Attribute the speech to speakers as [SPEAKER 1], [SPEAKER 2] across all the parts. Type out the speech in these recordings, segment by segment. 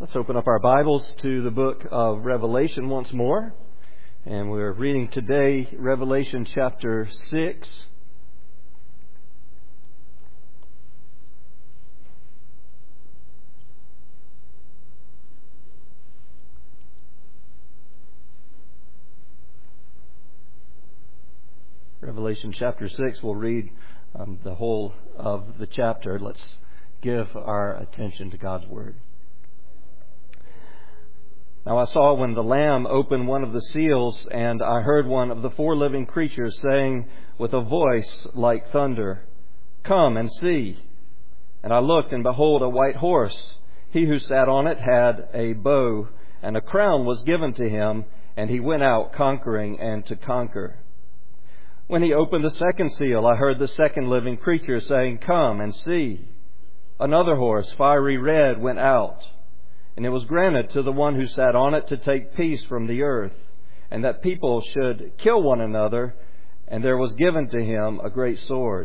[SPEAKER 1] Let's open up our Bibles to the book of Revelation once more. And we're reading today Revelation chapter 6. Revelation chapter 6, we'll read the whole of the chapter. Let's give our attention to God's Word. Now I saw when the Lamb opened one of the seals, and I heard one of the four living creatures saying with a voice like thunder, "Come and see." And I looked, and behold, a white horse. He who sat on it had a bow, and a crown was given to him, and he went out conquering and to conquer. When he opened the second seal, I heard the second living creature saying, "Come and see." Another horse, fiery red, went out. And it was granted to the one who sat on it to take peace from the earth, and that people should kill one another, and there was given to him a great sword.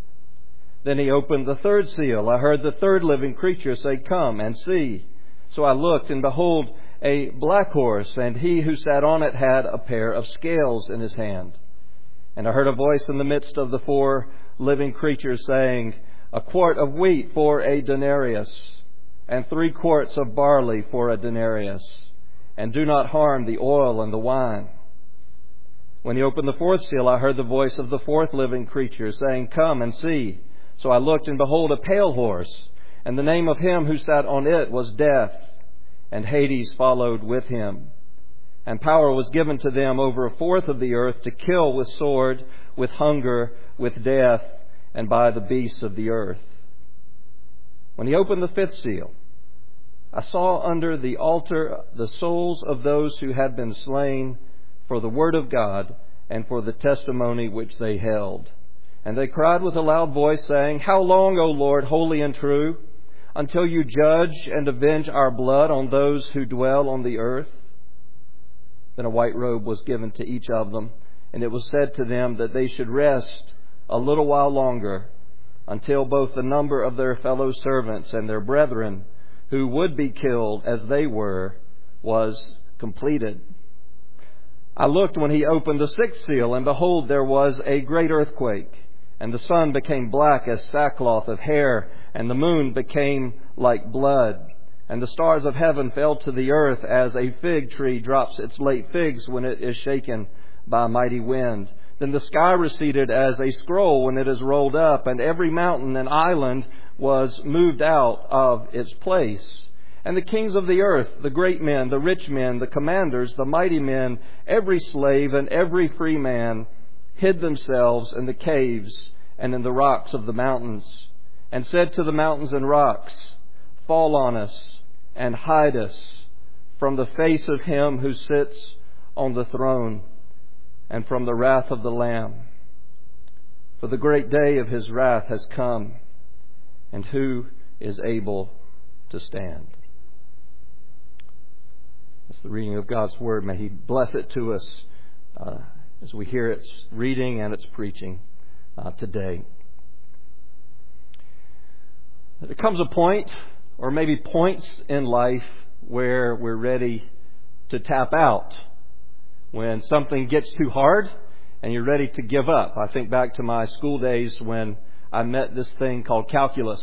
[SPEAKER 1] Then he opened the third seal. I heard the third living creature say, "Come and see." So I looked, and behold, a black horse, and he who sat on it had a pair of scales in his hand. And I heard a voice in the midst of the four living creatures saying, "A quart of wheat for a denarius, and 3 quarts of barley for a denarius, and do not harm the oil and the wine." When he opened the fourth seal, I heard the voice of the fourth living creature saying, "Come and see." So I looked, and behold, a pale horse, and the name of him who sat on it was Death, and Hades followed with him. And power was given to them over a fourth of the earth to kill with sword, with hunger, with death, and by the beasts of the earth. When he opened the fifth seal, I saw under the altar the souls of those who had been slain for the word of God and for the testimony which they held. And they cried with a loud voice, saying, "How long, O Lord, holy and true, until you judge and avenge our blood on those who dwell on the earth?" Then a white robe was given to each of them, and it was said to them that they should rest a little while longer, until both the number of their fellow servants and their brethren who would be killed as they were was completed. I looked when he opened the sixth seal, and behold, there was a great earthquake, and the sun became black as sackcloth of hair, and the moon became like blood, and the stars of heaven fell to the earth as a fig tree drops its late figs when it is shaken by a mighty wind. Then the sky receded as a scroll when it is rolled up, and every mountain and island was moved out of its place. And the kings of the earth, the great men, the rich men, the commanders, the mighty men, every slave and every free man, hid themselves in the caves and in the rocks of the mountains, and said to the mountains and rocks, "Fall on us and hide us from the face of him who sits on the throne, and from the wrath of the Lamb. For the great day of his wrath has come, and who is able to stand?" That's the reading of God's Word. May He bless it to us as we hear its reading and its preaching today. There comes a point, or maybe points in life, where we're ready to tap out. When something gets too hard and you're ready to give up. I think back to my school days when I met this thing called calculus.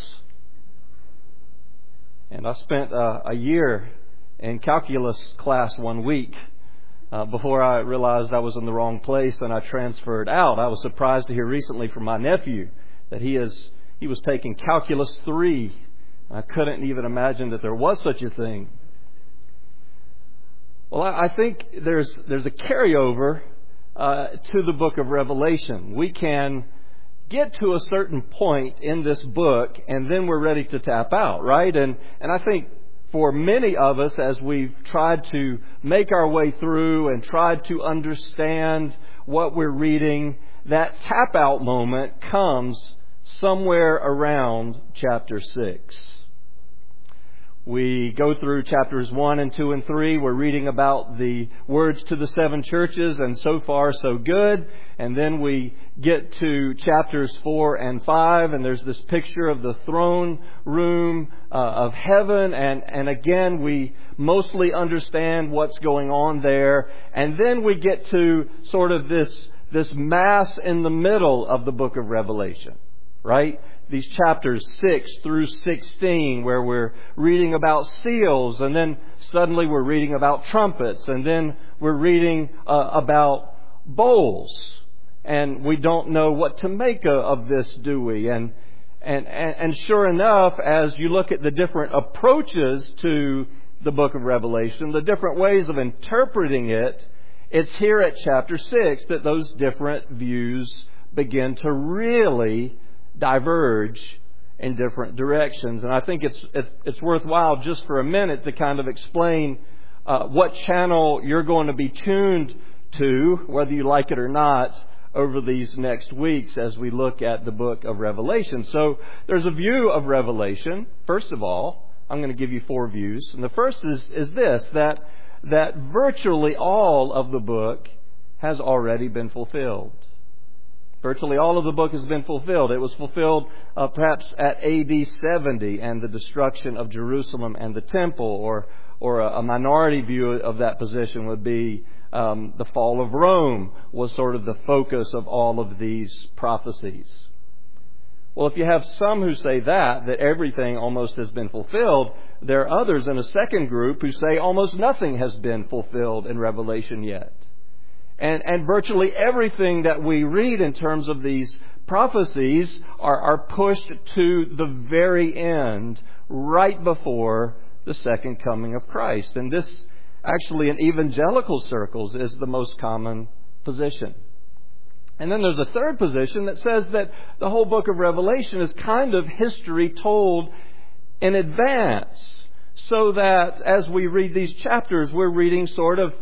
[SPEAKER 1] And I spent a year in calculus class 1 week before I realized I was in the wrong place and I transferred out. I was surprised to hear recently from my nephew that he was taking calculus 3. I couldn't even imagine that there was such a thing. Well, I think there's a carryover to the book of Revelation. We can get to a certain point in this book, and then we're ready to tap out, right? And I think for many of us, as we've tried to make our way through and tried to understand what we're reading, that tap out moment comes somewhere around chapter 6. We go through chapters 1 and 2 and 3. We're reading about the words to the 7 churches, and so far so good. And then we get to chapters 4 and 5, and there's this picture of the throne room of heaven. And again, we mostly understand what's going on there. And then we get to sort of this mass in the middle of the book of Revelation, right? These chapters 6 through 16, where we're reading about seals, and then suddenly we're reading about trumpets, and then we're reading about bowls, and we don't know what to make of this, do we? And sure enough, as you look at the different approaches to the book of Revelation, the different ways of interpreting it, it's here at chapter 6 that those different views begin to really diverge in different directions. And I think it's worthwhile just for a minute to kind of explain what channel you're going to be tuned to, whether you like it or not, over these next weeks as we look at the book of Revelation. So there's a view of Revelation. First of all, I'm going to give you 4 views. And the first is this, that virtually all of the book has already been fulfilled. Virtually all of the book has been fulfilled. It was fulfilled perhaps at AD 70 and the destruction of Jerusalem and the temple, or a minority view of that position would be the fall of Rome was sort of the focus of all of these prophecies. Well, if you have some who say that everything almost has been fulfilled, there are others in a second group who say almost nothing has been fulfilled in Revelation yet. And virtually everything that we read in terms of these prophecies are pushed to the very end, right before the second coming of Christ. And this, actually, in evangelical circles, is the most common position. And then there's a third position that says that the whole book of Revelation is kind of history told in advance, so that as we read these chapters, we're reading sort of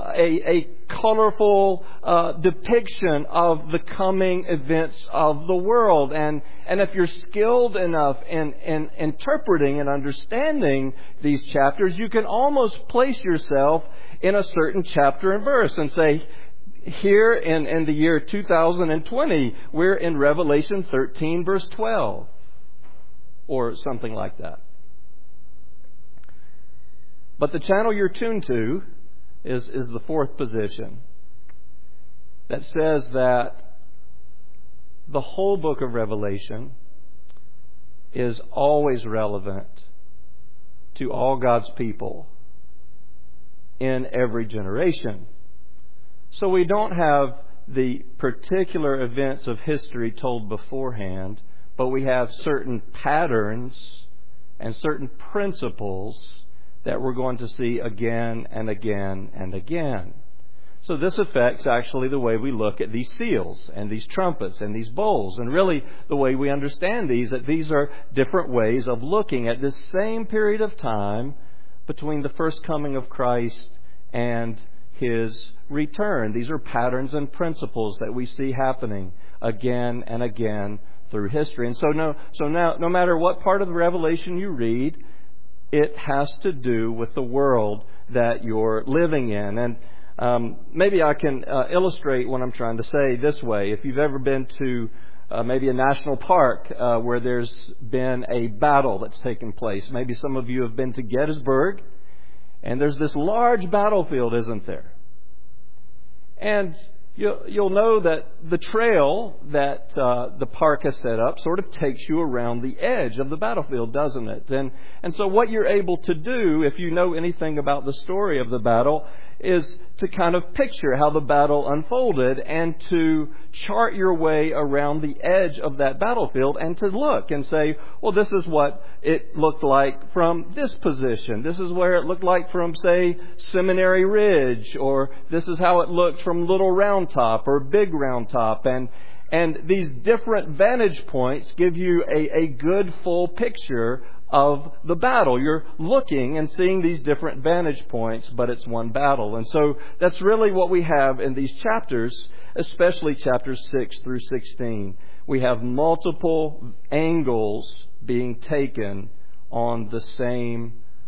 [SPEAKER 1] a colorful depiction of the coming events of the world. And if you're skilled enough in interpreting and understanding these chapters, you can almost place yourself in a certain chapter and verse and say, here in the year 2020, we're in Revelation 13, verse 12, or something like that. But the channel you're tuned to is the fourth position that says that the whole book of Revelation is always relevant to all God's people in every generation. So we don't have the particular events of history told beforehand, but we have certain patterns and certain principles that we're going to see again and again and again. So this affects actually the way we look at these seals and these trumpets and these bowls, and really the way we understand these, that these are different ways of looking at this same period of time between the first coming of Christ and His return. These are patterns and principles that we see happening again and again through history. And so now, no matter what part of the Revelation you read, it has to do with the world that you're living in. And maybe I can illustrate what I'm trying to say this way. If you've ever been to maybe a national park where there's been a battle that's taken place. Maybe some of you have been to Gettysburg, and there's this large battlefield, isn't there? And you'll know that the trail that the park has set up sort of takes you around the edge of the battlefield, doesn't it? And so what you're able to do, if you know anything about the story of the battle, is to kind of picture how the battle unfolded and to chart your way around the edge of that battlefield and to look and say, well, this is what it looked like from this position. This is where it looked like from, say, Seminary Ridge, or this is how it looked from Little Round Top or Big Round Top. And these different vantage points give you a good full picture of the battle. You're looking and seeing these different vantage points, but it's one battle. And so that's really what we have in these chapters, especially chapters 6 through 16. We have multiple angles being taken on the same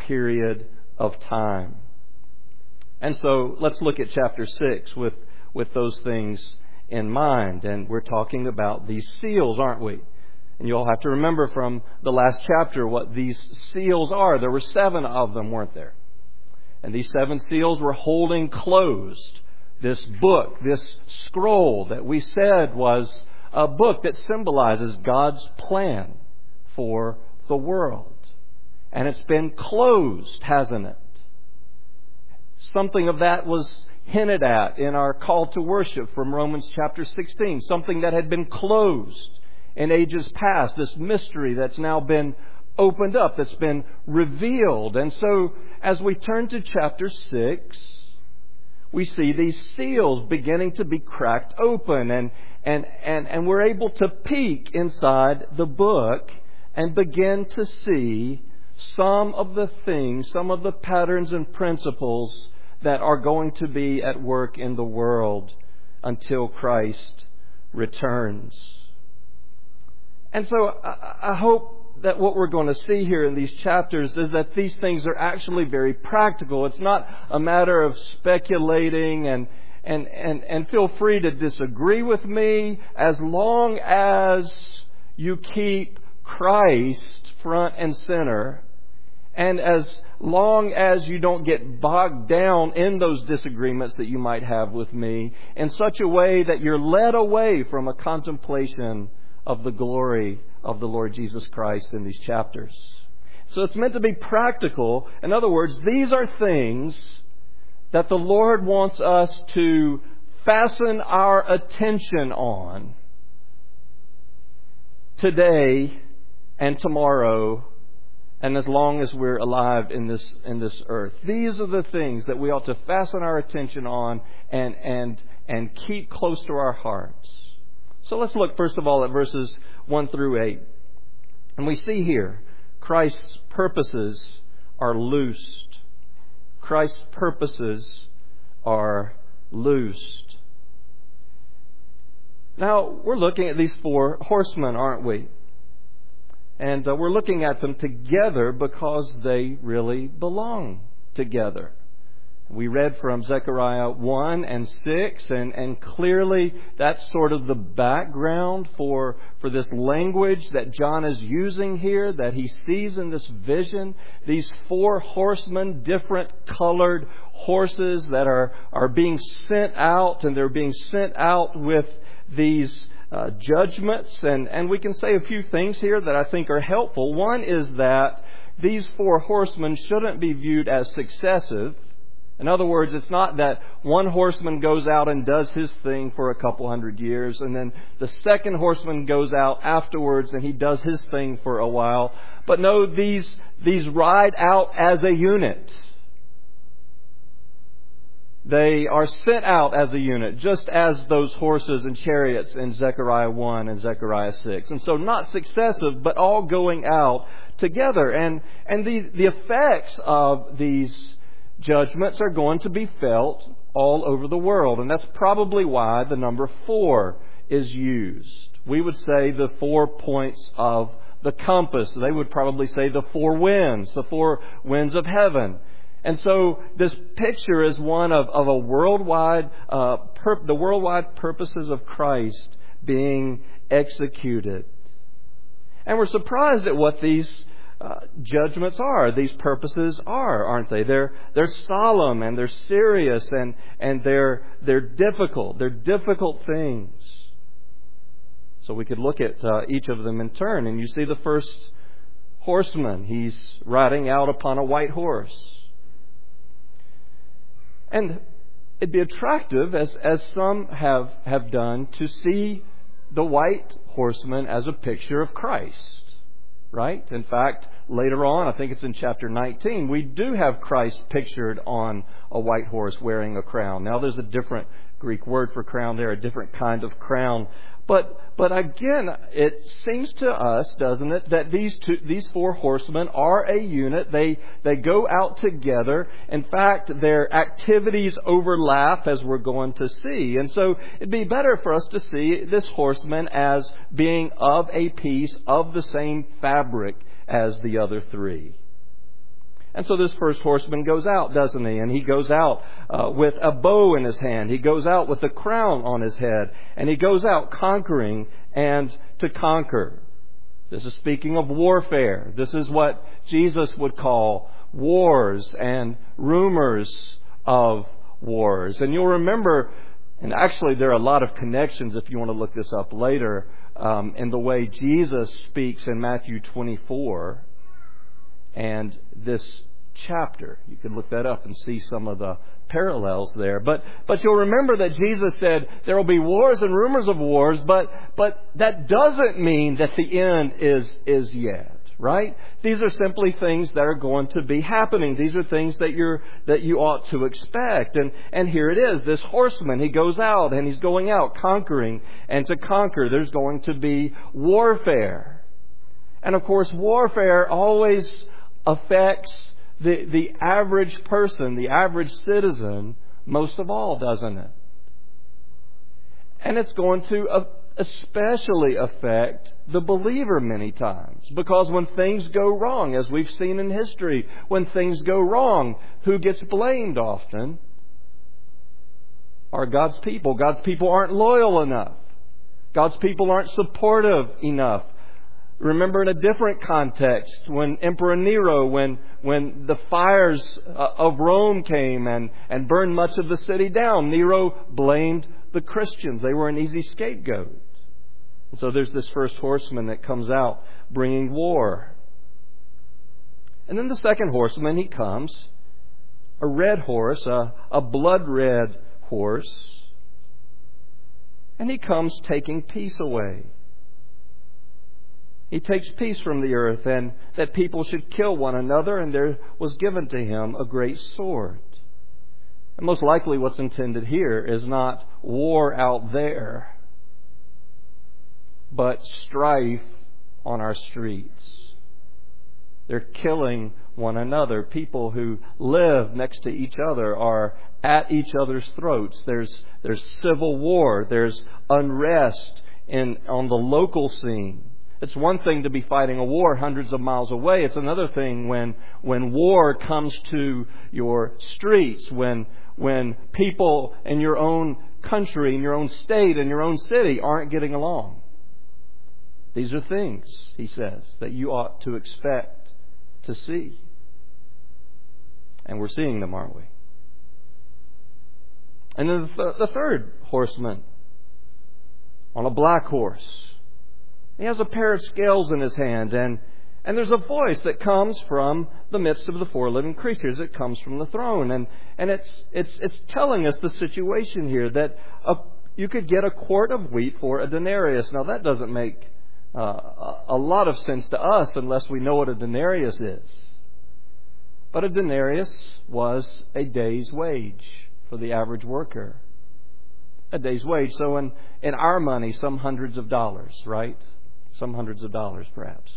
[SPEAKER 1] period of time. And so let's look at chapter 6 with those things in mind. And we're talking about these seals, aren't we? And you'll have to remember from the last chapter what these seals are. There were 7 of them, weren't there? And these 7 seals were holding closed this book, this scroll that we said was a book that symbolizes God's plan for the world. And it's been closed, hasn't it? Something of that was hinted at in our call to worship from Romans chapter 16. Something that had been closed in ages past. This mystery that's now been opened up, that's been revealed. And so as we turn to chapter 6, we see these seals beginning to be cracked open, and we're able to peek inside the book and begin to see some of the things, some of the patterns and principles that are going to be at work in the world until Christ returns. And so I hope that what we're going to see here in these chapters is that these things are actually very practical. It's not a matter of speculating and feel free to disagree with me as long as you keep Christ front and center, and as long as you don't get bogged down in those disagreements that you might have with me in such a way that you're led away from a contemplation of the glory of the Lord Jesus Christ in these chapters. So it's meant to be practical. In other words, these are things that the Lord wants us to fasten our attention on today and tomorrow, and as long as we're alive in this earth. These are the things that we ought to fasten our attention on and keep close to our hearts. So let's look first of all at verses 1 through 8. And we see here Christ's purposes are loosed. Christ's purposes are loosed. Now, we're looking at these 4 horsemen, aren't we? And we're looking at them together because they really belong together. We read from Zechariah 1 and 6, and clearly that's sort of the background for this language that John is using here, that he sees in this vision. These 4 horsemen, different colored horses that are being sent out, and they're being sent out with these judgments. And we can say a few things here that I think are helpful. One is that these 4 horsemen shouldn't be viewed as successive. In other words, it's not that one horseman goes out and does his thing for a couple hundred years, and then the second horseman goes out afterwards and he does his thing for a while. But no, these ride out as a unit. They are sent out as a unit, just as those horses and chariots in Zechariah 1 and Zechariah 6. And so not successive, but all going out together. And the effects of these judgments are going to be felt all over the world. And that's probably why the number 4 is used. We would say the 4 points of the compass. They would probably say the 4 winds, the 4 winds of heaven. And so this picture is one of a worldwide, the worldwide purposes of Christ being executed. And we're surprised at what these judgments are, these purposes are, aren't they? They're solemn and they're serious and they're difficult. They're difficult things. So we could look at each of them in turn. And you see the first horseman. He's riding out upon a white horse. And it'd be attractive, as some have done, to see the white horseman as a picture of Christ. Right? In fact, later on, I think it's in chapter 19, we do have Christ pictured on a white horse wearing a crown. Now, there's a different Greek word for crown there, a different kind of crown. But again, it seems to us, doesn't it, that these 4 horsemen are a unit. They go out together. In fact, their activities overlap, as we're going to see. And so it'd be better for us to see this horseman as being of a piece of the same fabric as the other 3. And so this first horseman goes out, doesn't he? And he goes out with a bow in his hand. He goes out with a crown on his head. And he goes out conquering and to conquer. This is speaking of warfare. This is what Jesus would call wars and rumors of wars. And you'll remember, and actually there are a lot of connections if you want to look this up later, in the way Jesus speaks in Matthew 24 and this chapter. You can look that up and see some of the parallels there. But you'll remember that Jesus said there will be wars and rumors of wars, but that doesn't mean that the end is yet. Right? These are simply things that are going to be happening. These are things that you ought to expect. And here it is. This horseman, he goes out and he's going out conquering and to conquer. There's going to be warfare. And of course, warfare always affects the average person, the average citizen, most of all, doesn't it? And it's going to especially affect the believer many times. Because when things go wrong, as we've seen in history, when things go wrong, who gets blamed often? Are God's people. God's people aren't loyal enough. God's people aren't supportive enough. Remember in a different context, when Emperor Nero, when the fires of Rome came and burned much of the city down, Nero blamed the Christians. They were an easy scapegoat. And so there's this first horseman that comes out bringing war. And then the second horseman, he comes, a red horse, a blood red horse, and he comes taking peace away. He takes peace from the earth, and that people should kill one another, and there was given to him a great sword. And most likely what's intended here is not war out there, but strife on our streets. They're killing one another. People who live next to each other are at each other's throats. There's civil war. There's unrest on the local scene. It's one thing to be fighting a war hundreds of miles away. It's another thing when war comes to your streets, when people in your own country, in your own state, in your own city aren't getting along. These are things, he says, that you ought to expect to see. And we're seeing them, aren't we? And then the third horseman on a black horse. He has a pair of scales in his hand, and there's a voice that comes from the midst of the four living creatures. It comes from the throne, and it's telling us the situation here that you could get a quart of wheat for a denarius. Now that doesn't make a lot of sense to us unless we know what a denarius is. But a denarius was a day's wage for the average worker. A day's wage. So in our money, some hundreds of dollars, right? Some hundreds of dollars, perhaps.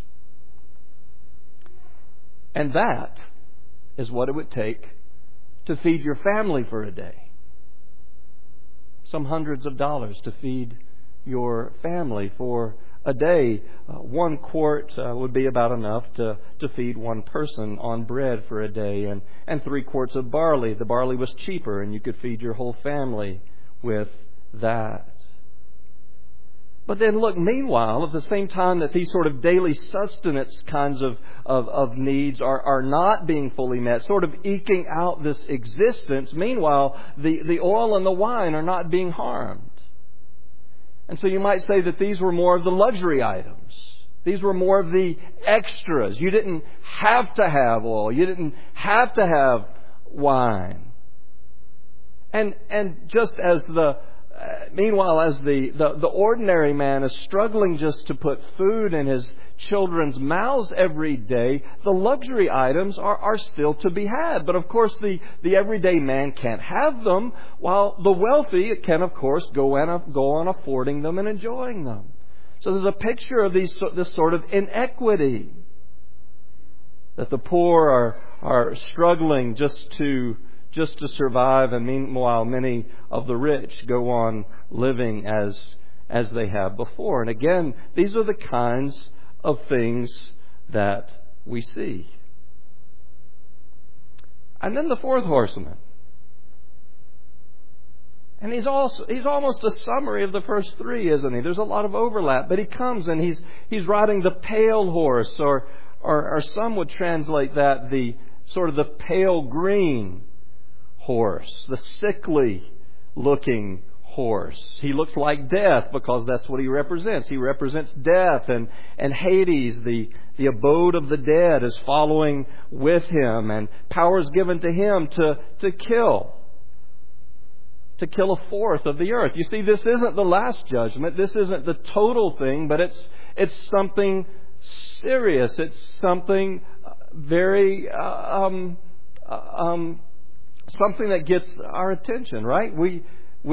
[SPEAKER 1] And that is what it would take to feed your family for a day. Some hundreds of dollars to feed your family for a day. 1 quart would be about enough to feed one person on bread for a day. And 3 quarts of barley. The barley was cheaper, and you could feed your whole family with that. But then look, meanwhile, at the same time that these sort of daily sustenance kinds of needs are not being fully met, sort of eking out this existence, meanwhile, the oil and the wine are not being harmed. And so you might say that these were more of the luxury items. These were more of the extras. You didn't have to have oil. You didn't have to have wine. And just as meanwhile, as the ordinary man is struggling just to put food in his children's mouths every day, the luxury items are still to be had. But of course, the everyday man can't have them, while the wealthy can, of course, go on affording them and enjoying them. So there's a picture of this sort of inequity, that the poor are struggling just to survive, and meanwhile many of the rich go on living as they have before. And again, these are the kinds of things that we see. And then the fourth horseman. And he's almost a summary of the first three, isn't he? There's a lot of overlap, but he comes and he's riding the pale horse, or some would translate that the sort of the pale green horse, the sickly looking horse. He looks like death because that's what he represents. He represents death, and Hades, the abode of the dead, is following with him, and power is given to him to kill a fourth of the earth. You see, this isn't the last judgment. This isn't the total thing, but it's something serious. It's something very something that gets our attention, right? We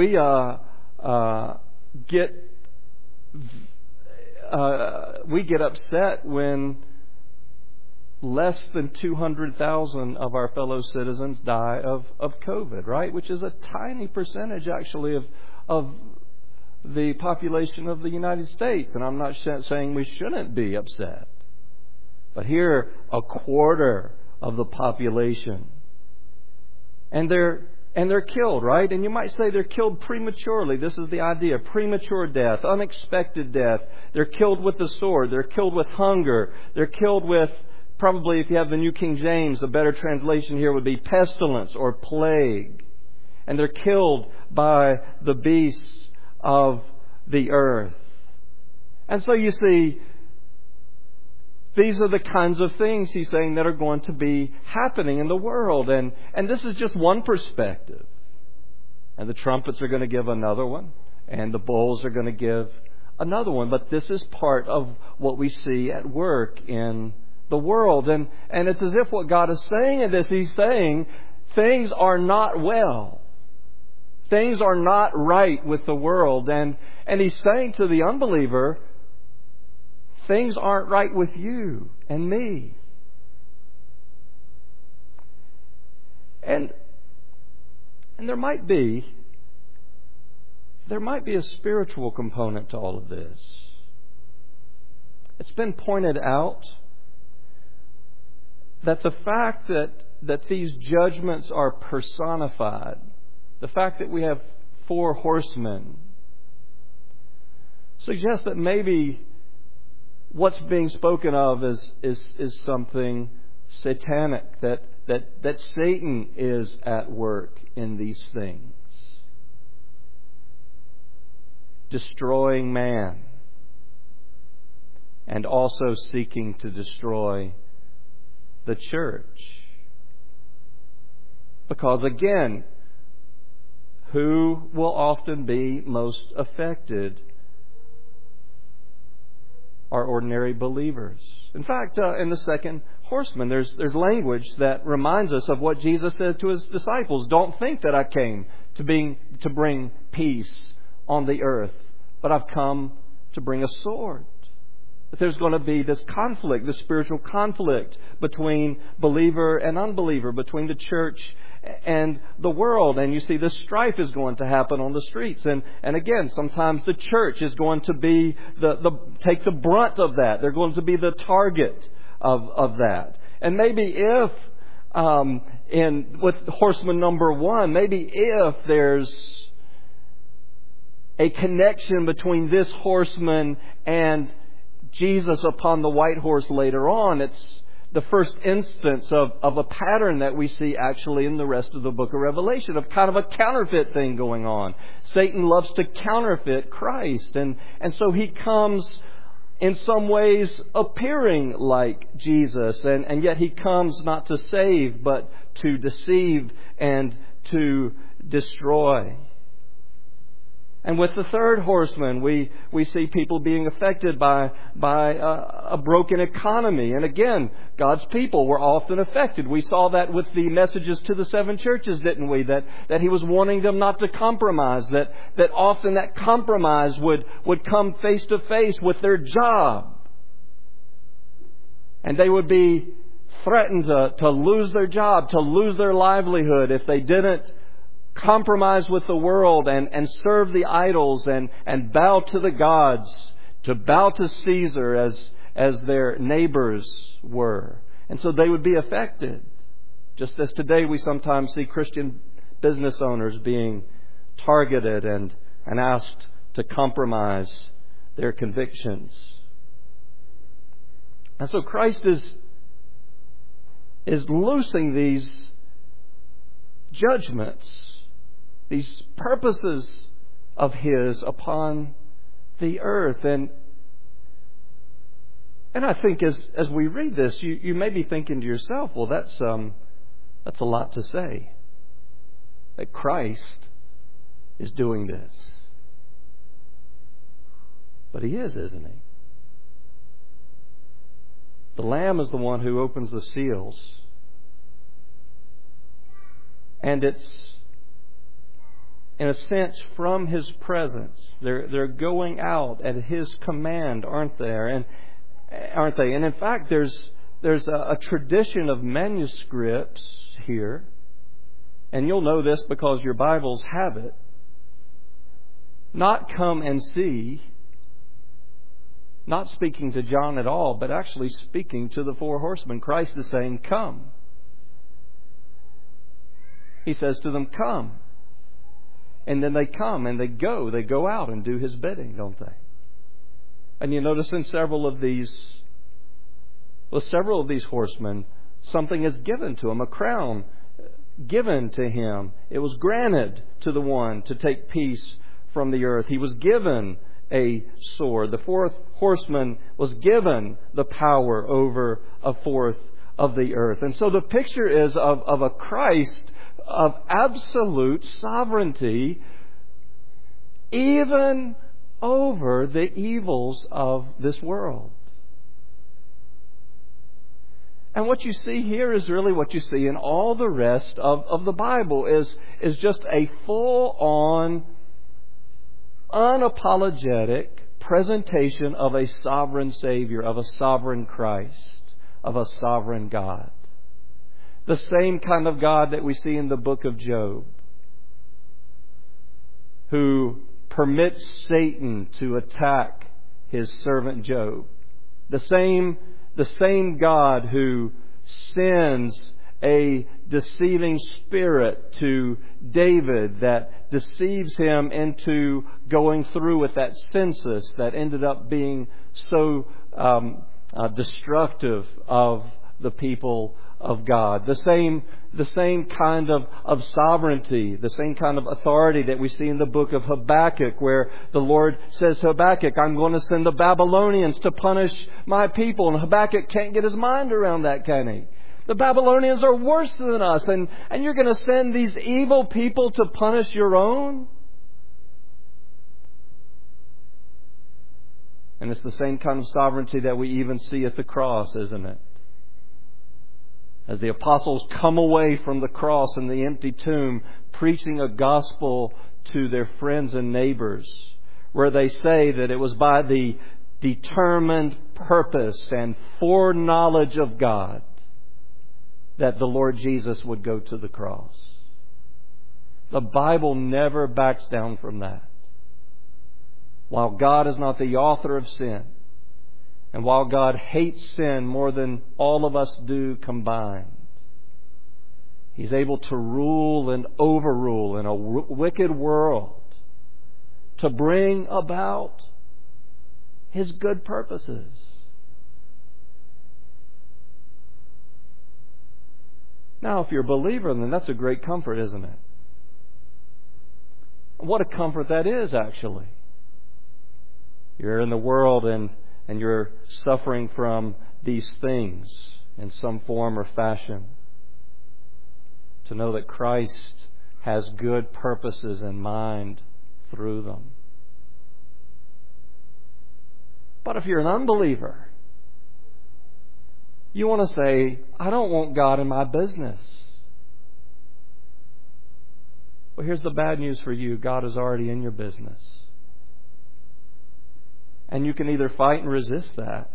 [SPEAKER 1] get upset when less than 200,000 of our fellow citizens die of COVID, right? Which is a tiny percentage, actually, of the population of the United States. And I'm not saying we shouldn't be upset. But here, a quarter of the population. And they're killed, right? And you might say they're killed prematurely. This is the idea. Premature death, unexpected death. They're killed with the sword. They're killed with hunger. They're killed with, probably if you have the New King James, a better translation here would be pestilence or plague. And they're killed by the beasts of the earth. And so you see, these are the kinds of things he's saying that are going to be happening in the world. And this is just one perspective. And the trumpets are going to give another one. And the bowls are going to give another one. But this is part of what we see at work in the world. And it's as if what God is saying in this, He's saying things are not well. Things are not right with the world. And He's saying to the unbeliever, things aren't right with you and me. And there might be a spiritual component to all of this. It's been pointed out that the fact that these judgments are personified, the fact that we have four horsemen, suggests that maybe what's being spoken of is something satanic, that Satan is at work in these things, destroying man and also seeking to destroy the church. Because again, who will often be most affected are ordinary believers. In fact, in the second horseman, there's language that reminds us of what Jesus said to His disciples. Don't think that I came to bring peace on the earth, but I've come to bring a sword. That there's going to be this conflict, this spiritual conflict between believer and unbeliever, between the church and the world. And you see, this strife is going to happen on the streets. And again, sometimes the church is going to be take the brunt of that. They're going to be the target of that. And maybe if with horseman number one, maybe if there's a connection between this horseman and Jesus upon the white horse later on, it's the first instance of a pattern that we see actually in the rest of the book of Revelation, of kind of a counterfeit thing going on. Satan loves to counterfeit Christ. And so he comes in some ways appearing like Jesus. And yet he comes not to save, but to deceive and to destroy. And with the third horseman, we see people being affected by a broken economy. And again, God's people were often affected. We saw that with the messages to the seven churches, didn't we? That He was wanting them not to compromise. That often that compromise would come face to face with their job. And they would be threatened to lose their job, to lose their livelihood if they didn't compromise with the world and serve the idols and bow to the gods, to bow to Caesar as their neighbors were. And so they would be affected. Just as today we sometimes see Christian business owners being targeted and asked to compromise their convictions. And so Christ is loosing these judgments, these purposes of His upon the earth. And I think as we read this, you may be thinking to yourself, well, that's a lot to say, that Christ is doing this. But He is, isn't He? The Lamb is the one who opens the seals. And it's, in a sense, from His presence. They're going out at His command, aren't they? And in fact, there's a tradition of manuscripts here, and you'll know this because your Bibles have it. Not come and see, not speaking to John at all, but actually speaking to the four horsemen. Christ is saying, come. He says to them, come. And then they come and they go out and do His bidding, don't they? And you notice in several of these horsemen, something is given to him, a crown given to him. It was granted to the one to take peace from the earth. He was given a sword. The fourth horseman was given the power over a fourth of the earth. And so the picture is of a Christ of absolute sovereignty, even over the evils of this world. And what you see here is really what you see in all the rest of the Bible, is just a full-on, unapologetic presentation of a sovereign Savior, of a sovereign Christ, of a sovereign God. The same kind of God that we see in the book of Job, who permits Satan to attack his servant Job. The same God who sends a deceiving spirit to David that deceives him into going through with that census that ended up being so destructive of the people of God. The same kind of sovereignty, the same kind of authority that we see in the book of Habakkuk, where the Lord says to Habakkuk, I'm going to send the Babylonians to punish my people. And Habakkuk can't get his mind around that, can he? The Babylonians are worse than us, and you're going to send these evil people to punish your own? And it's the same kind of sovereignty that we even see at the cross, isn't it? As the apostles come away from the cross and the empty tomb, preaching a gospel to their friends and neighbors, where they say that it was by the determined purpose and foreknowledge of God that the Lord Jesus would go to the cross. The Bible never backs down from that. While God is not the author of sin, and while God hates sin more than all of us do combined, He's able to rule and overrule in a wicked world to bring about His good purposes. Now, if you're a believer, then that's a great comfort, isn't it? What a comfort that is, actually. You're in the world and you're suffering from these things in some form or fashion. To know that Christ has good purposes in mind through them. But if you're an unbeliever, you want to say, I don't want God in my business. Well, here's the bad news for you. God is already in your business. And you can either fight and resist that,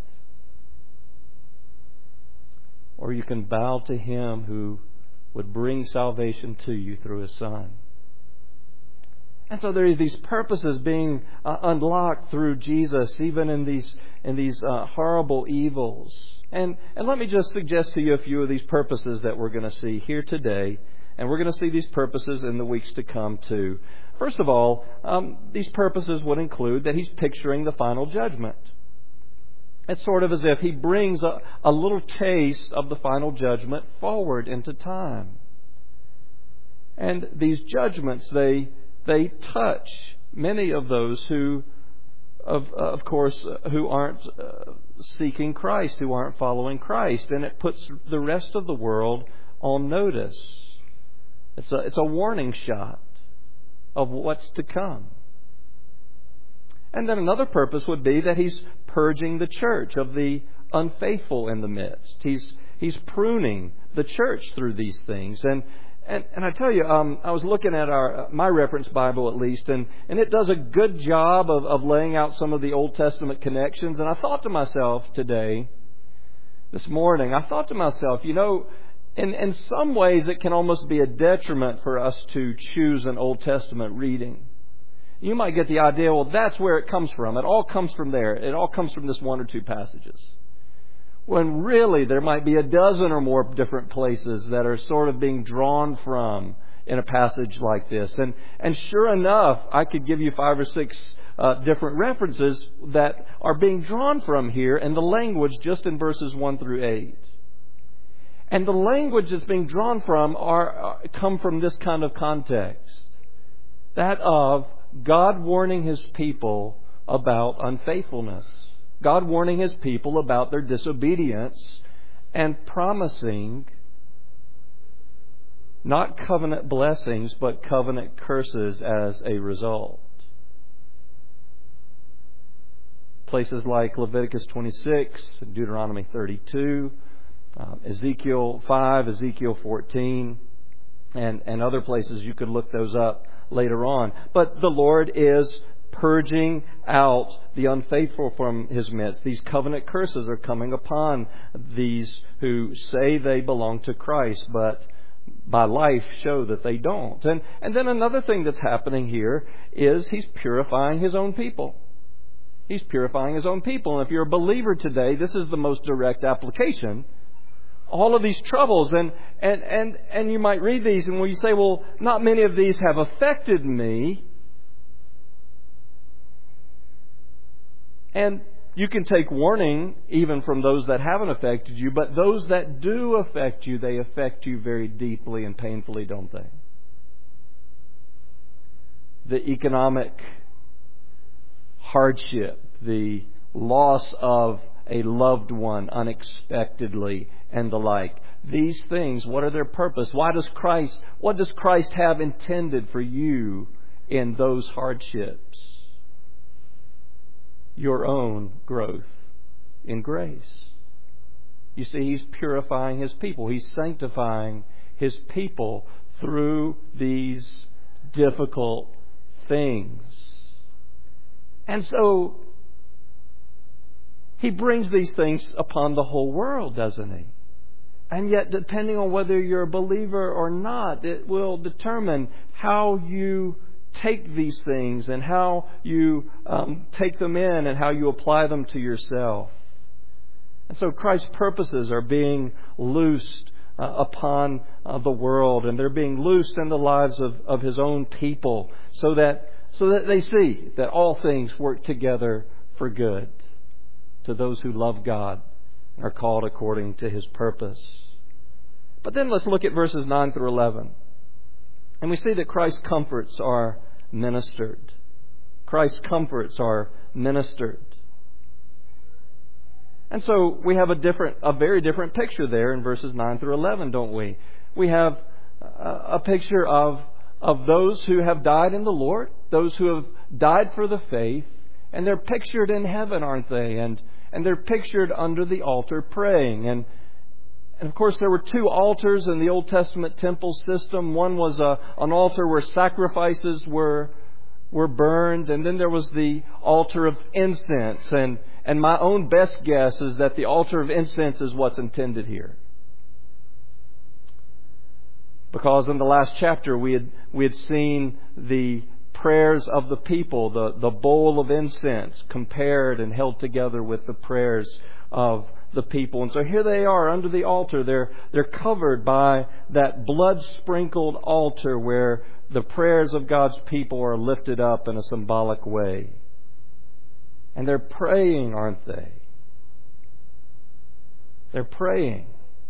[SPEAKER 1] or you can bow to Him who would bring salvation to you through His Son. And so there are these purposes being unlocked through Jesus, even in these horrible evils. And let me just suggest to you a few of these purposes that we're going to see here today. And we're going to see these purposes in the weeks to come too. First of all, these purposes would include that He's picturing the final judgment. It's sort of as if He brings a little taste of the final judgment forward into time. And these judgments, they touch many of those who, of course, who aren't seeking Christ, who aren't following Christ. And it puts the rest of the world on notice. It's a warning shot of what's to come. And then another purpose would be that He's purging the church of the unfaithful in the midst. He's pruning the church through these things. And I tell you, I was looking at my reference Bible at least, and it does a good job of laying out some of the Old Testament connections. And I thought to myself this morning, in some ways it can almost be a detriment for us to choose an Old Testament reading. You might get the idea, well, that's where it comes from. It all comes from there. It all comes from this one or two passages. When really there might be a dozen or more different places that are sort of being drawn from in a passage like this. And sure enough, I could give you 5 or 6 different references that are being drawn from here in the language just in verses 1 through 8. And the language that's being drawn from come from this kind of context. That of God warning His people about unfaithfulness. God warning His people about their disobedience and promising not covenant blessings, but covenant curses as a result. Places like Leviticus 26, Deuteronomy 32, Ezekiel 5, Ezekiel 14, and other places. You could look those up later on. But the Lord is purging out the unfaithful from His midst. These covenant curses are coming upon these who say they belong to Christ, but by life show that they don't. And then another thing that's happening here is He's purifying His own people. He's purifying His own people. And if you're a believer today, this is the most direct application. All of these troubles, and you might read these, and when you say, well, not many of these have affected me. And you can take warning even from those that haven't affected you, but those that do affect you, they affect you very deeply and painfully, don't they? The economic hardship, the loss of a loved one unexpectedly, and the like. These things, what are their purpose? What does Christ have intended for you in those hardships? Your own growth in grace. You see, He's purifying His people. He's sanctifying His people through these difficult things. And so He brings these things upon the whole world, doesn't He? And yet, depending on whether you're a believer or not, it will determine how you take these things and how you take them in and how you apply them to yourself. And so Christ's purposes are being loosed upon the world, and they're being loosed in the lives of His own people so that they see that all things work together for good to those who love God and are called according to His purpose. But then let's look at verses 9 through 11. And we see that Christ's comforts are ministered. Christ's comforts are ministered. And so we have a very different picture there in verses 9 through 11, don't we? We have a picture of those who have died in the Lord, those who have died for the faith, and they're pictured in heaven, aren't they? And they're pictured under the altar praying. And of course, there were 2 altars in the Old Testament temple system. One was an altar where sacrifices were burned, and then there was the altar of incense. And my own best guess is that the altar of incense is what's intended here. Because in the last chapter we had seen the prayers of the people, the bowl of incense compared and held together with the prayers of the people. And so here they are under the altar. They're covered by that blood-sprinkled altar where the prayers of God's people are lifted up in a symbolic way. And they're praying, aren't they? They're praying.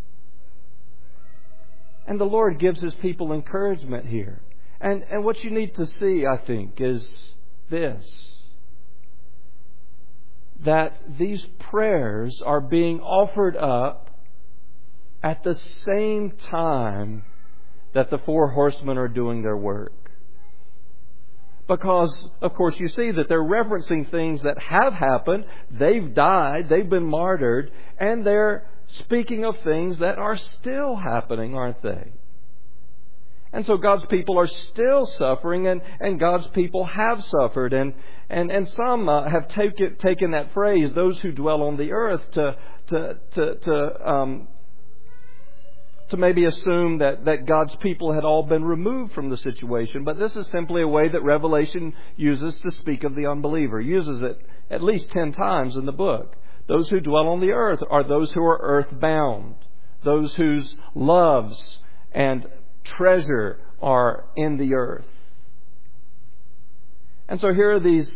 [SPEAKER 1] And the Lord gives His people encouragement here. And what you need to see, I think, is this. That these prayers are being offered up at the same time that the four horsemen are doing their work. Because, of course, you see that they're referencing things that have happened. They've died. They've been martyred. And they're speaking of things that are still happening, aren't they? And so God's people are still suffering, and God's people have suffered. And some have taken that phrase, those who dwell on the earth, to maybe assume that God's people had all been removed from the situation. But this is simply a way that Revelation uses to speak of the unbeliever. Uses it at least 10 times in the book. Those who dwell on the earth are those who are earthbound. Those whose loves and treasure are in the earth. And so here are these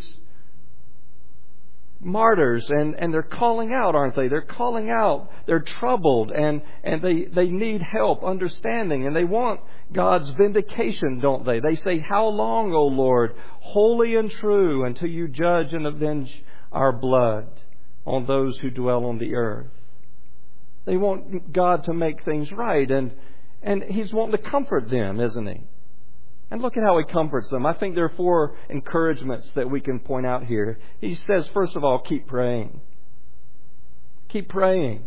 [SPEAKER 1] martyrs, and they're calling out, aren't they? They're calling out. They're troubled, and they need help, understanding, and they want God's vindication, don't they? They say, "How long, O Lord, holy and true, until you judge and avenge our blood on those who dwell on the earth?" They want God to make things right, and He's wanting to comfort them, isn't He? And look at how He comforts them. I think there are 4 encouragements that we can point out here. He says, first of all, keep praying. Keep praying.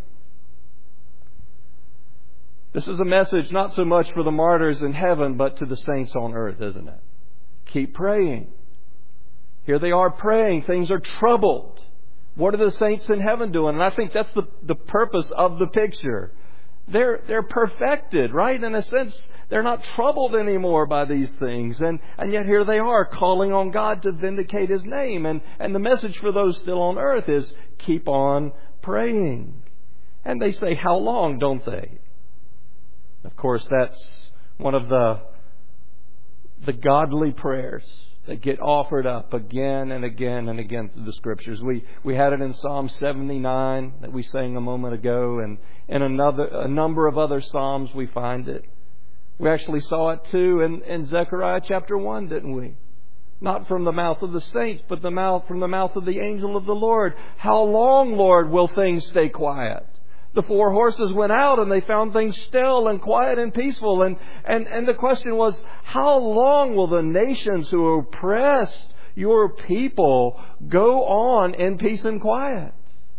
[SPEAKER 1] This is a message not so much for the martyrs in heaven, but to the saints on earth, isn't it? Keep praying. Here they are praying. Things are troubled. What are the saints in heaven doing? And I think that's the purpose of the picture. They're perfected, right? In a sense, they're not troubled anymore by these things. And yet here they are calling on God to vindicate His name. And the message for those still on earth is keep on praying. And they say, how long, don't they? Of course, that's one of the godly prayers that get offered up again and again and again through the Scriptures. We had it in Psalm 79 that we sang a moment ago, and in a number of other Psalms we find it. We actually saw it too in Zechariah chapter 1, didn't we? Not from the mouth of the saints, but from the mouth of the angel of the Lord. How long, Lord, will things stay quiet? The 4 horses went out and they found things still and quiet and peaceful. And the question was, how long will the nations who oppressed your people go on in peace and quiet?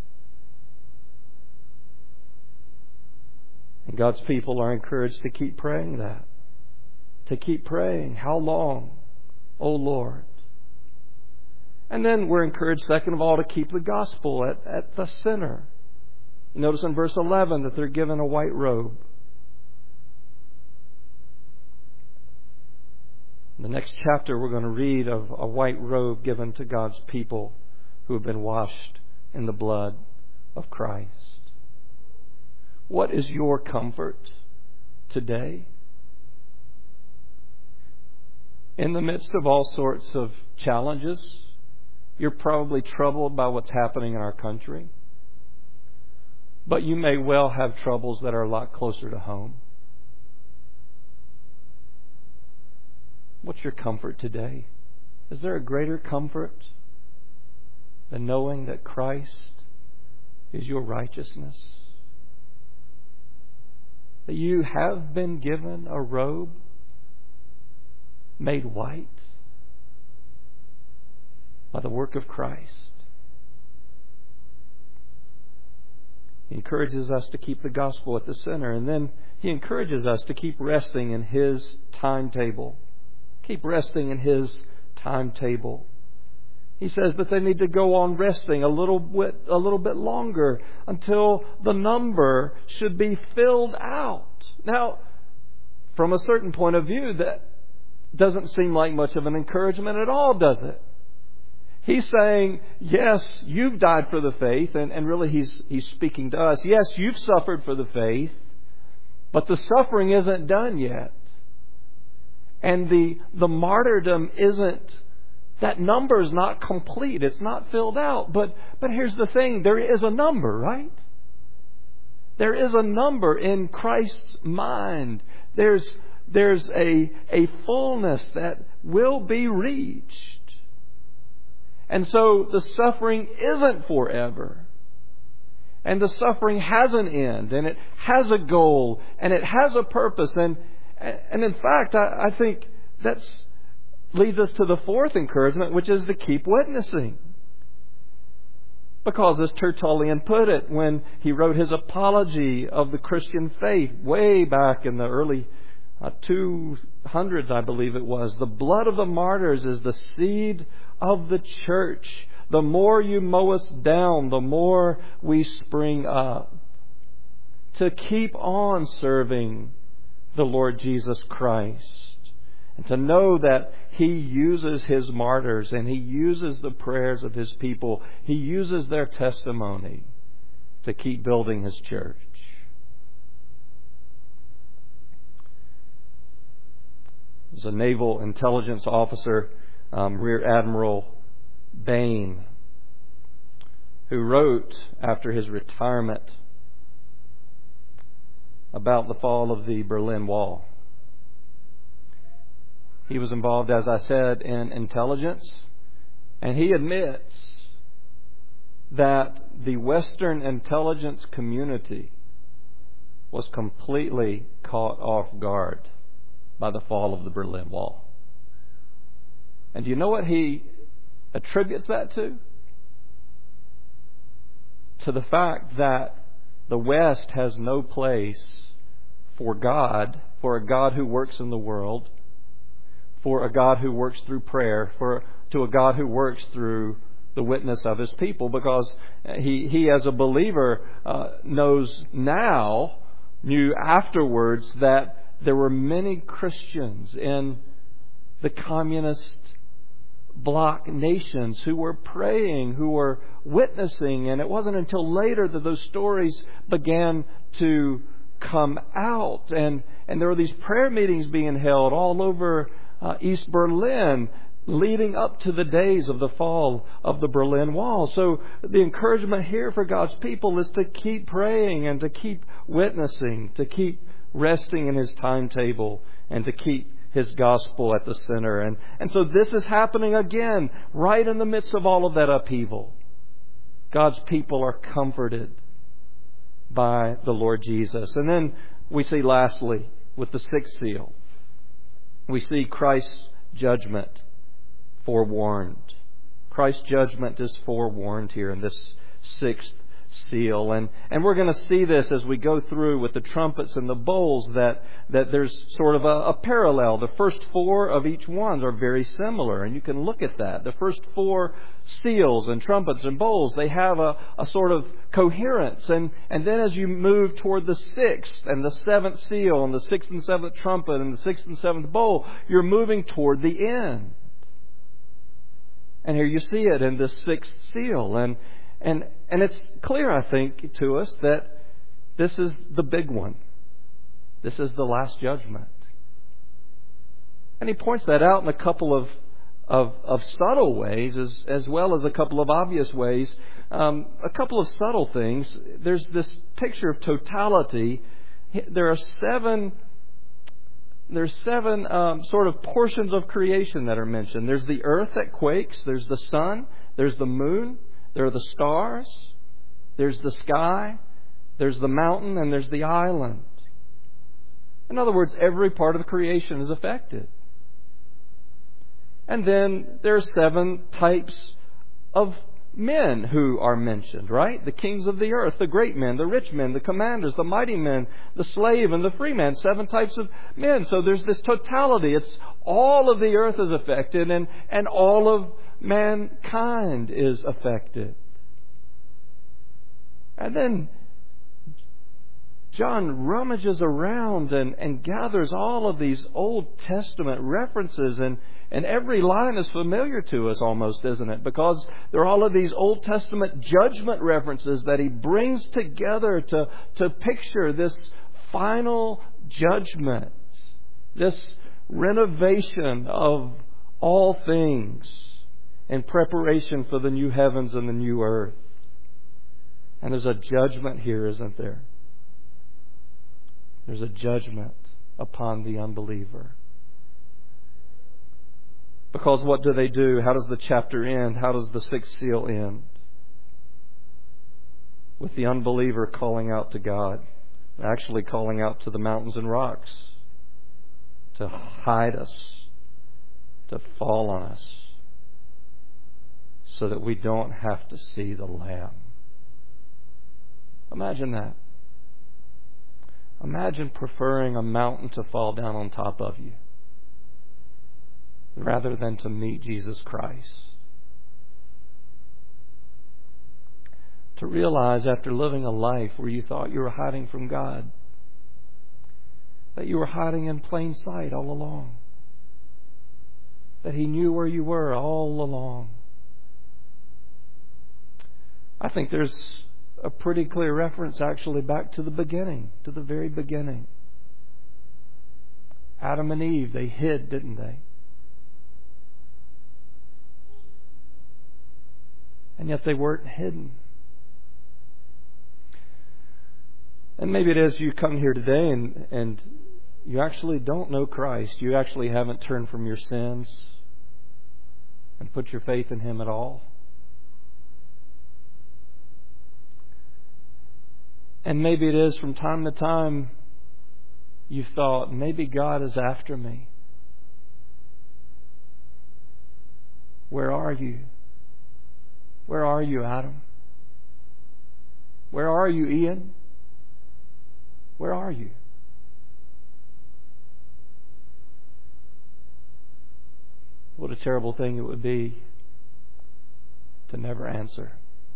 [SPEAKER 1] And God's people are encouraged to keep praying that. To keep praying. How long, O Lord? And then we're encouraged, second of all, to keep the gospel at the center. You notice in verse 11 that they're given a white robe. In the next chapter, we're going to read of a white robe given to God's people who have been washed in the blood of Christ. What is your comfort today? In the midst of all sorts of challenges, you're probably troubled by what's happening in our country. But you may well have troubles that are a lot closer to home. What's your comfort today? Is there a greater comfort than knowing that Christ is your righteousness? That you have been given a robe made white by the work of Christ. He encourages us to keep the gospel at the center. And then He encourages us to keep resting in His timetable. Keep resting in His timetable. He says that they need to go on resting a little bit longer until the number should be filled out. Now, from a certain point of view, doesn't seem like much of an encouragement at all, does it? He's saying, yes, you've died for the faith, and really he's speaking to us. Yes, you've suffered for the faith, but the suffering isn't done yet. And the martyrdom isn't, that number is not complete. It's not filled out. But here's the thing, there is a number, right? There is a number in Christ's mind. There's a fullness that will be reached. And so the suffering isn't forever. And the suffering has an end, and it has a goal, and it has a purpose. And in fact, I think that leads us to the fourth encouragement, which is to keep witnessing. Because as Tertullian put it when he wrote his apology of the Christian faith way back in the early 200s, I believe it was, the blood of the martyrs is the seed of the church. The more you mow us down, the more we spring up. To keep on serving the Lord Jesus Christ. And to know that He uses His martyrs and He uses the prayers of His people. He uses their testimony to keep building His church. There's a naval intelligence officer, Rear Admiral Bain, who wrote after his retirement about the fall of the Berlin Wall. He was involved, as I said, in intelligence, and he admits that the Western intelligence community was completely caught off guard by the fall of the Berlin Wall. And do you know what he attributes that to? To the fact that the West has no place for God, for a God who works in the world, for a God who works through prayer, to a God who works through the witness of His people, because he as a believer knew afterwards that there were many Christians in the communist bloc nations who were praying, who were witnessing, and it wasn't until later that those stories began to come out, and there were these prayer meetings being held all over East Berlin, leading up to the days of the fall of the Berlin Wall. So the encouragement here for God's people is to keep praying and to keep witnessing, to keep resting in His timetable, and to keep His gospel at the center. And so this is happening again, right in the midst of all of that upheaval. God's people are comforted by the Lord Jesus. And then we see lastly, with the sixth seal, we see Christ's judgment forewarned. Christ's judgment is forewarned here in this sixth seal. And we're going to see this as we go through with the trumpets and the bowls, that there's sort of a parallel. The first four of each one are very similar, and you can look at that. The first four seals and trumpets and bowls, they have a sort of coherence. And then as you move toward the sixth and the seventh seal and the sixth and seventh trumpet and the sixth and seventh bowl, you're moving toward the end. And here you see it in the sixth seal. And it's clear, I think, to us that this is the big one. This is the last judgment. And he points that out in a couple of subtle ways as well as a couple of obvious ways. A couple of subtle things. There's this picture of totality. There's seven sort of portions of creation that are mentioned. There's the earth that quakes. There's the sun. There's the moon. There are the stars, there's the sky, there's the mountain, and there's the island. In other words, every part of creation is affected. And then there are 7 types of men who are mentioned, right? The kings of the earth, the great men, the rich men, the commanders, the mighty men, the slave and the free man. 7 types of men. So there's this totality. It's all of the earth is affected, and all of mankind is affected. And then John rummages around and gathers all of these Old Testament references, and every line is familiar to us almost, isn't it? Because there are all of these Old Testament judgment references that he brings together to picture this final judgment, this renovation of all things in preparation for the new heavens and the new earth. And there's a judgment here, isn't there? There's a judgment upon the unbeliever. Because what do they do? How does the chapter end? How does the sixth seal end? With the unbeliever calling out to God. Actually calling out to the mountains and rocks to hide us, to fall on us, so that we don't have to see the Lamb. Imagine that. Imagine preferring a mountain to fall down on top of you rather than to meet Jesus Christ. To realize after living a life where you thought you were hiding from God, that you were hiding in plain sight all along. That He knew where you were all along. I think there's a pretty clear reference actually back to the beginning, to the very beginning. Adam and Eve, they hid, didn't they? And yet they weren't hidden. And maybe it is you come here today and you actually don't know Christ. You actually haven't turned from your sins and put your faith in Him at all. And maybe it is from time to time you thought, maybe God is after me. Where are you? Where are you, Adam? Where are you, Ian? Where are you? What a terrible thing it would be to never answer.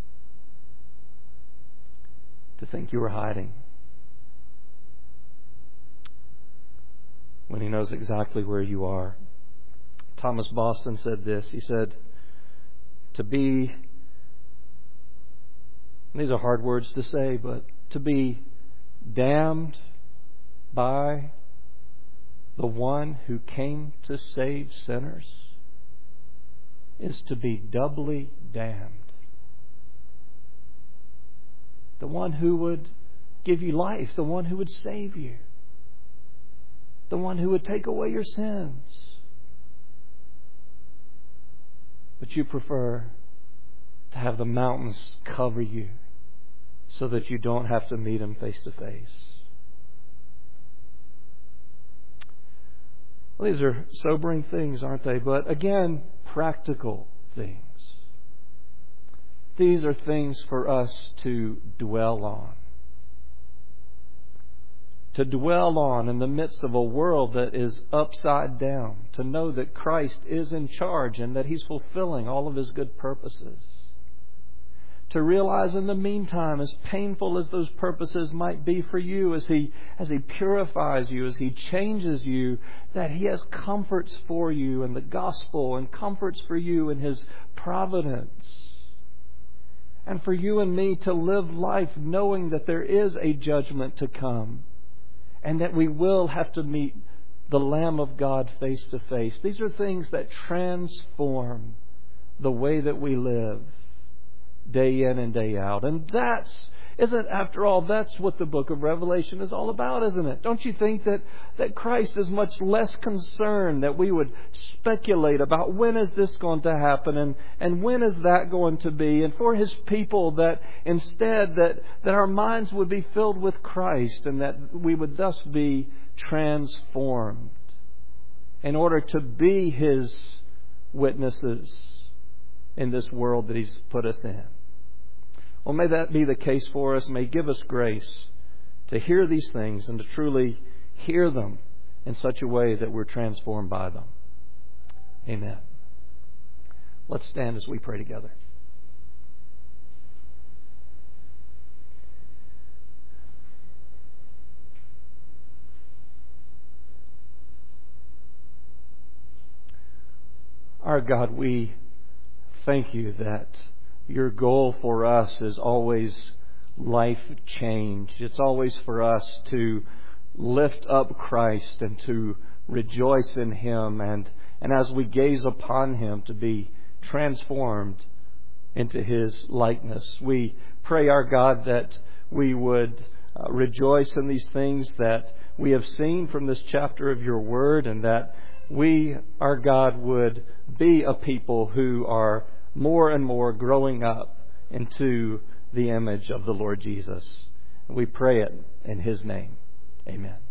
[SPEAKER 1] To think you were hiding when He knows exactly where you are. Thomas Boston said this. He said, to be, these are hard words to say, but to be damned by the one who came to save sinners is to be doubly damned. The one who would give you life, the one who would save you, the one who would take away your sins. But you prefer to have the mountains cover you so that you don't have to meet Him face to face. Well, these are sobering things, aren't they? But again, practical things. These are things for us to dwell on. To dwell on in the midst of a world that is upside down. To know that Christ is in charge and that He's fulfilling all of His good purposes. To realize in the meantime, as painful as those purposes might be for you, as He purifies you, as He changes you, that He has comforts for you in the gospel and comforts for you in His providence. And for you and me to live life knowing that there is a judgment to come and that we will have to meet the Lamb of God face to face. These are things that transform the way that we live day in and day out. And that's what the book of Revelation is all about, isn't it? Don't you think that Christ is much less concerned that we would speculate about when is this going to happen and when is that going to be, and for His people that instead that our minds would be filled with Christ and that we would thus be transformed in order to be His witnesses in this world that He's put us in. Well, may that be the case for us. May He give us grace to hear these things and to truly hear them in such a way that we're transformed by them. Amen. Let's stand as we pray together. Our God, we thank You that Your goal for us is always life change. It's always for us to lift up Christ and to rejoice in Him, and as we gaze upon Him, to be transformed into His likeness. We pray, our God, that we would rejoice in these things that we have seen from this chapter of Your Word, and that we, our God, would be a people who are more and more growing up into the image of the Lord Jesus. We pray it in His name. Amen.